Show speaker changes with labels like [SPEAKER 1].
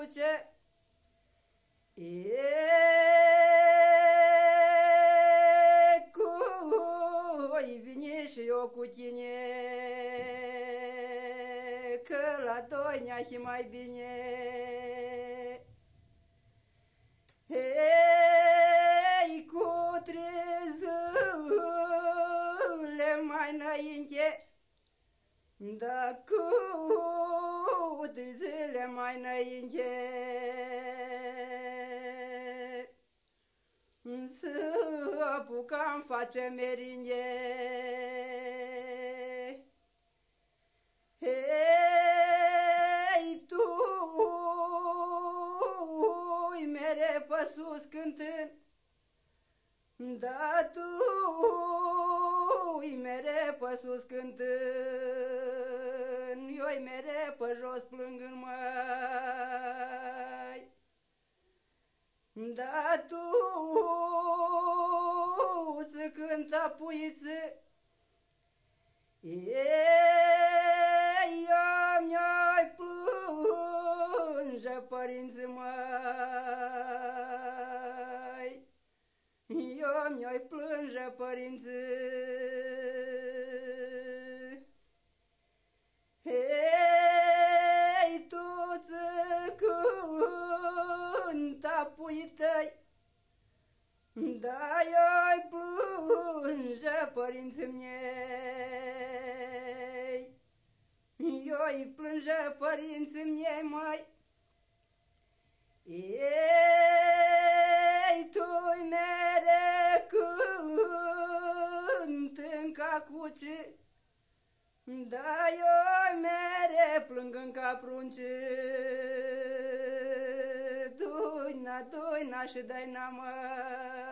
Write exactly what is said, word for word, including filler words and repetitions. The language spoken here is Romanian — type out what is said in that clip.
[SPEAKER 1] duce. E cui vine și eu cu tine, că la doi ne-ahi mai bine. Ei, cu trezule mai înainte, da cu trezule mai înainte, să apucam face merinde. Ei, tu mere pe sus cântând, da tu mere pe sus cântând, eu mere pe jos plângând, măi. Da tu să cânta puiță, ei, eu mi-ai plânge, părinții măi, eu mi-ai plânge, părinții. Ei, tu să cânta puii tăi, da eu-i plânge, părinții miei, eu-i plânge, părinții miei, măi. Ei, tu-i mere cânt în cacuci, da eu mere plâng în caprunci. Duina, duina și dai-na, măi.